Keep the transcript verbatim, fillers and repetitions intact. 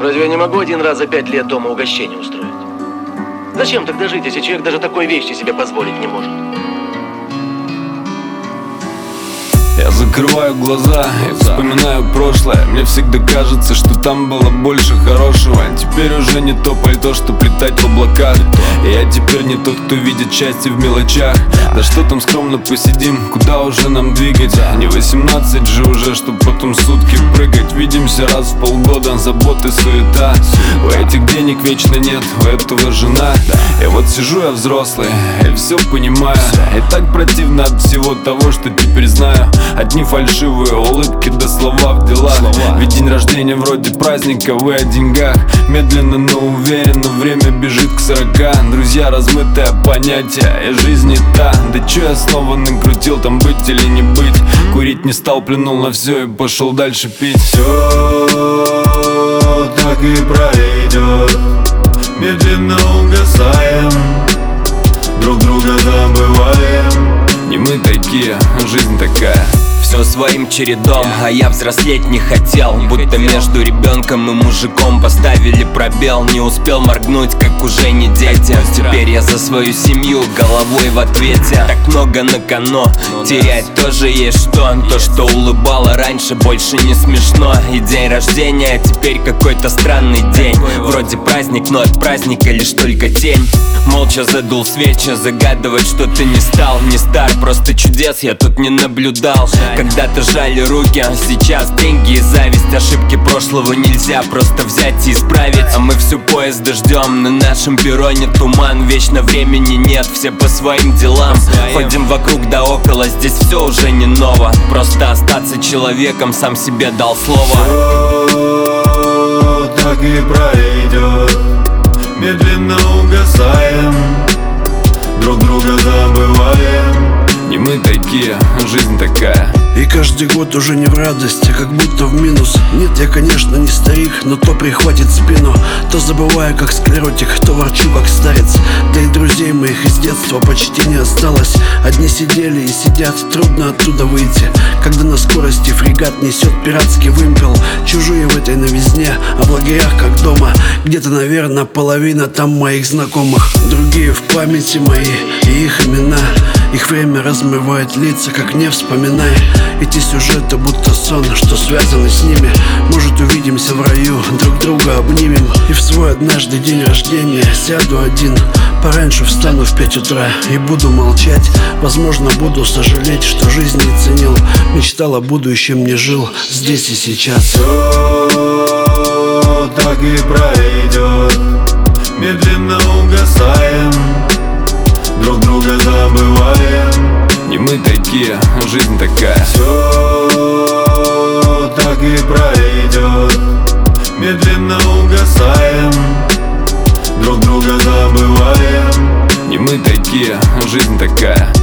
Разве я не могу один раз за пять лет дома угощение устроить? Зачем тогда жить, если человек даже такой вещи себе позволить не может? Я закрываю глаза и вспоминаю прошлое. Мне всегда кажется, что там было больше хорошего. Теперь уже не то пальто, что плетать в облаках. И я теперь не тот, кто видит счастье в мелочах. Да что там, скромно посидим, куда уже нам двигать? Не восемнадцать же уже, чтоб потом сутки прыгать. Видимся раз в полгода, заботы, суета. У этих денег вечно нет, у этого жена. И вот сижу я взрослый и все понимаю. И так противно от всего того, что теперь знаю. Одни фальшивые улыбки да слова в делах. Ведь день рождения вроде праздника, вы о деньгах. Медленно, но уверенно время бежит к сорока. Друзья, размытое понятие, и жизнь не та. Да чё я снова накрутил, там быть или не быть? Курить не стал, плюнул на все и пошел дальше пить. Все так и пройдет, медленно угасаем, друг друга забываем. Не мы такие, жизнь такая. Все своим чередом, а я взрослеть не хотел. Будто между ребенком и мужиком поставили пробел. Не успел моргнуть, как уже не дети. Теперь я за свою семью головой в ответе. Так много на кону, терять тоже есть что. То, что улыбало раньше, больше не смешно. И день рождения теперь какой-то странный день. Вроде праздник, но от праздника лишь только тень. Молча задул свечи, загадывать что-то не стал. Не стар, просто чудес я тут не наблюдал. Когда-то жали руки, а сейчас деньги и зависть. Ошибки прошлого нельзя просто взять и исправить. А мы всю поезда ждем, на нашем перроне туман. Вечно времени нет, все по своим делам. Ходим вокруг да около, здесь все уже не ново. Просто остаться человеком, сам себе дал слово. Все так и пройдет, медленно угасаем, друг друга забываем. Не мы такие, жизнь такая. И каждый год уже не в радость, а как будто в минус. Нет, я, конечно, не старик, но то прихватит спину. То забываю, как склеротик, то ворчу, как старец. Да и друзей моих из детства почти не осталось. Одни сидели и сидят, трудно оттуда выйти, когда на скорости фрегат несет пиратский вымпел. Чужие в этой новизне, а в лагерях как дома. Где-то, наверное, половина там моих знакомых. Другие в памяти мои и их имена. Их время размывает лица, как не вспоминай. Эти сюжеты будто сон, что связаны с ними. Может, увидимся в раю, друг друга обнимем. И в свой однажды день рождения сяду один, пораньше встану в пять утра и буду молчать. Возможно, буду сожалеть, что жизнь не ценил. Мечтал о будущем, не жил здесь и сейчас. Все так и пройдет, медленно угасаем, друг друга забываем. Не мы такие, жизнь такая. Все так и пройдет, медленно угасаем, друг друга забываем. Не мы такие, жизнь такая.